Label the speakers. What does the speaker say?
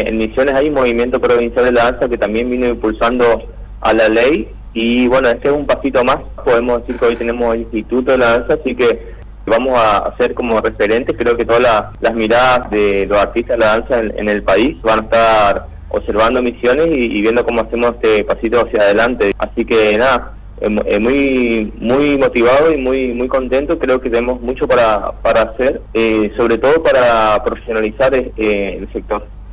Speaker 1: en Misiones hay un movimiento provincial de la danza que también vino impulsando a la ley, y bueno, este es un pasito más. Podemos decir que hoy tenemos el Instituto de la Danza, así que vamos a ser como referentes. Creo que todas las miradas de los artistas de la danza en el país van a estar observando Misiones y viendo cómo hacemos este pasito hacia adelante. Así que nada, muy motivado y muy contento. Creo que tenemos mucho para hacer, sobre todo para profesionalizar el sector.